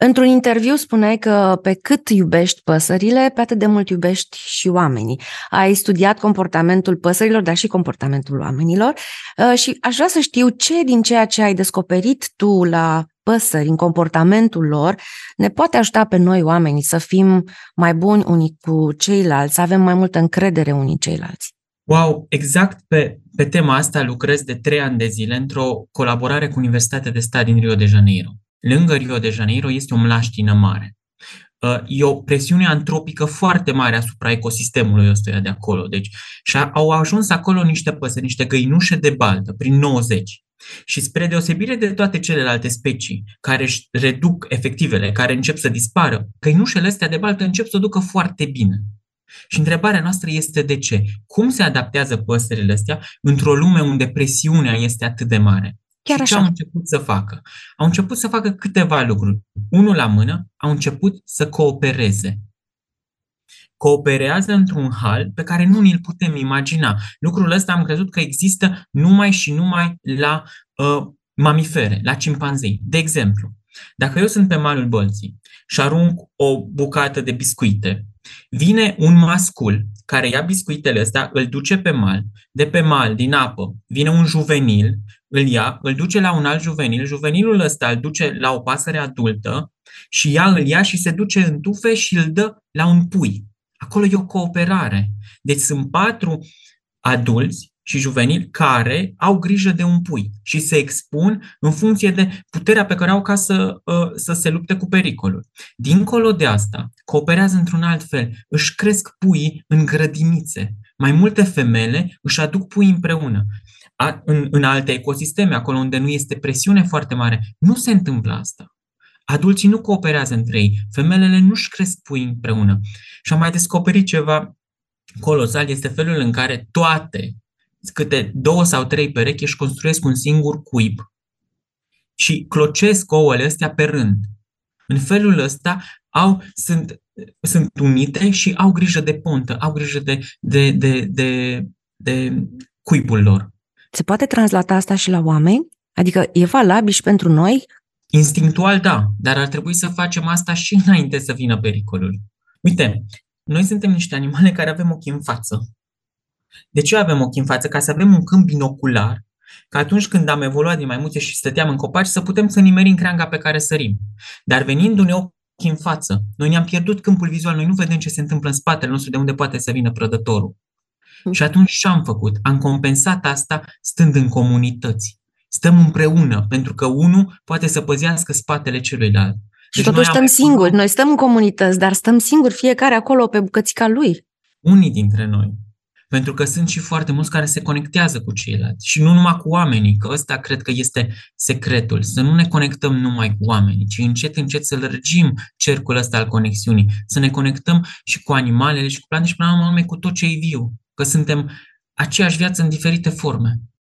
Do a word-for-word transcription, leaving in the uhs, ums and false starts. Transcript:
Într-un interviu spuneai că pe cât iubești păsările, pe atât de mult iubești și oamenii. Ai studiat comportamentul păsărilor, dar și comportamentul oamenilor și aș vrea să știu ce din ceea ce ai descoperit tu la păsări, în comportamentul lor, ne poate ajuta pe noi oamenii să fim mai buni unii cu ceilalți, să avem mai multă încredere unii în ceilalți. Wow, exact pe, pe tema asta lucrez de trei ani de zile într-o colaborare cu Universitatea de Stat din Rio de Janeiro. Lângă Rio de Janeiro este o mlaștină mare. E o presiune antropică foarte mare asupra ecosistemului ăstuia de acolo. Deci, și au ajuns acolo niște păsări, niște găinușe de baltă, prin nouăzeci. Și spre deosebire de toate celelalte specii care își reduc efectivele, care încep să dispară, găinușele astea de baltă încep să o ducă foarte bine. Și întrebarea noastră este de ce? Cum se adaptează păsările astea într-o lume unde presiunea este atât de mare? Chiar și așa. ce au început să facă? Au început să facă câteva lucruri. Unul la mână, au început să coopereze. Cooperează într-un hal pe care nu ni-l putem imagina. Lucrul ăsta am crezut că există numai și numai la uh, mamifere, la cimpanzei. De exemplu, dacă eu sunt pe malul Bălții și arunc o bucată de biscuite, vine un mascul care ia biscuitele astea, îl duce pe mal, de pe mal, din apă, vine un juvenil, îl ia, îl duce la un alt juvenil, juvenilul ăsta îl duce la o pasăre adultă și ea îl ia și se duce în tufe și îl dă la un pui. Acolo e o cooperare. Deci sunt patru adulți și juvenili care au grijă de un pui și se expun în funcție de puterea pe care au ca să, să se lupte cu pericolul. Dincolo de asta, cooperează într-un alt fel. Își cresc puii în grădinițe. Mai multe femele își aduc puii împreună. A, în, în alte ecosisteme, acolo unde nu este presiune foarte mare, nu se întâmplă asta. Adulții nu cooperează între ei. Femelele nu-și cresc puii împreună. Și am mai descoperit ceva colosal, este felul în care toate, câte două sau trei perechi, își construiesc un singur cuib și clocesc ouăle astea pe rând. În felul ăsta au, sunt, sunt unite și au grijă de pontă, au grijă de, de, de, de, de cuibul lor. Se poate translata asta și la oameni? Adică e valabil și pentru noi? Instinctual, da, dar ar trebui să facem asta și înainte să vină pericolul. Uite, noi suntem niște animale care avem ochii în față. De ce avem ochii în față? Ca să avem un câmp binocular, ca atunci când am evoluat din maimuțe și stăteam în copaci, să putem să nimerim creanga pe care sărim. Dar venindu-ne ochii în față, noi ne-am pierdut câmpul vizual, noi nu vedem ce se întâmplă în spatele nostru, de unde poate să vină prădătorul. Și atunci ce am făcut? Am compensat asta stând în comunități. Stăm împreună, pentru că unul poate să păzească spatele celuilalt. Și deci totuși stăm singuri, noi stăm în comunități, dar stăm singuri fiecare acolo pe bucățica lui. Unii dintre noi. Pentru că sunt și foarte mulți care se conectează cu ceilalți. Și nu numai cu oamenii, că ăsta cred că este secretul. Să nu ne conectăm numai cu oamenii, ci încet, încet să lărgim cercul ăsta al conexiunii. Să ne conectăm și cu animalele și cu plantele și până la urmă cu tot ce e viu. Că suntem aceeași viață în diferite forme.